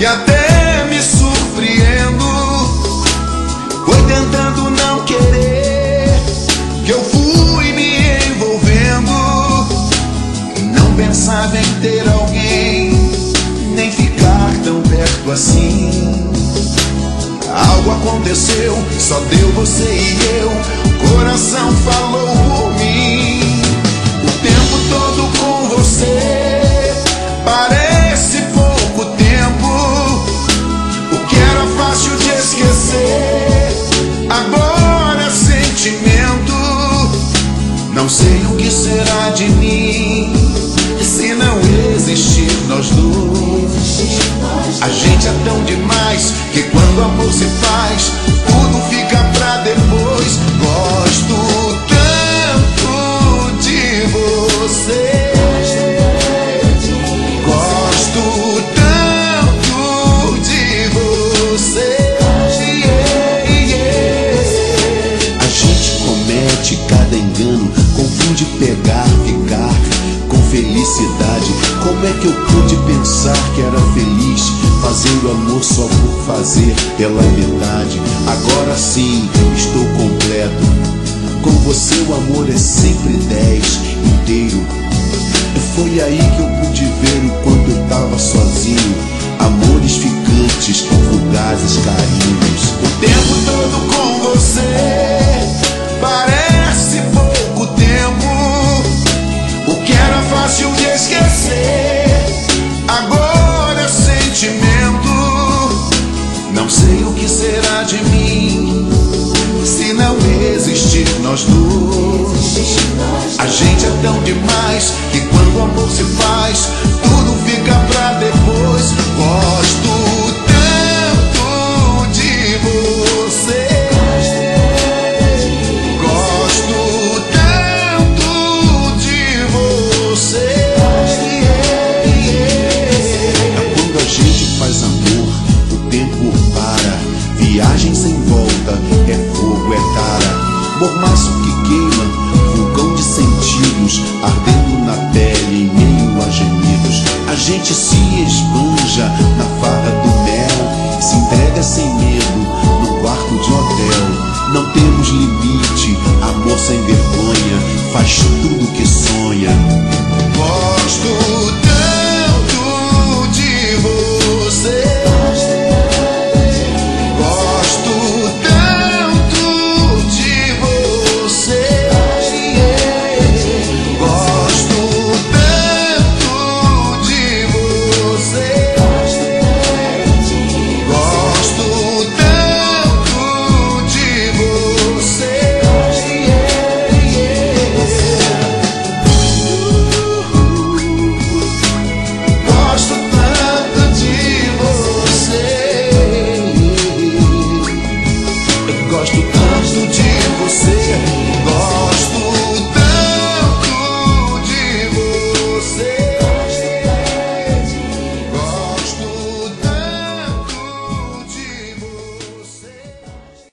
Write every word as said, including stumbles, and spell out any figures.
até me surpreendo. Foi tentando não querer que eu fui me envolvendo. Não pensava em ter alguém, nem ficar tão perto assim. Algo aconteceu, só deu você e eu. O coração falou por mim. O tempo todo com você parece pouco tempo. O que era fácil de esquecer agora é sentimento. Não sei o que será de mim se não existir nós dois. A gente é tão demais que quando amor se faz, tudo fica pra depois. Gosto tanto de você, gosto tanto de você. Yeah, yeah. A gente comete cada engano, confunde pegar, ficar com felicidade. Como é que eu pude pensar que era feliz fazendo amor só por fazer pela metade? Agora sim estou completo. Com você o amor é sempre dez inteiro. Foi aí que eu pude ver o quanto eu tava sozinho. Amores ficantes, fugazes carinhos. O tempo todo com você parece pouco tempo. O que era fácil de esquecer agora é sentimento. Não sei o que será de mim se não existir nós dois. A gente é tão demais que quando o amor se faz, tudo fica pra depois. Gosto tanto de você, gosto tanto de você. É quando a gente faz amor, o tempo para. Viagem sem volta, é fogo, é tara. Mormaço que queima, vulcão de sentidos, ardendo na pele em meio a gemidos. A gente se esbanja na farra do mel, se entrega sem medo no quarto de hotel. Não temos limite, amor sem vergonha, faz tudo que sonha. Gosto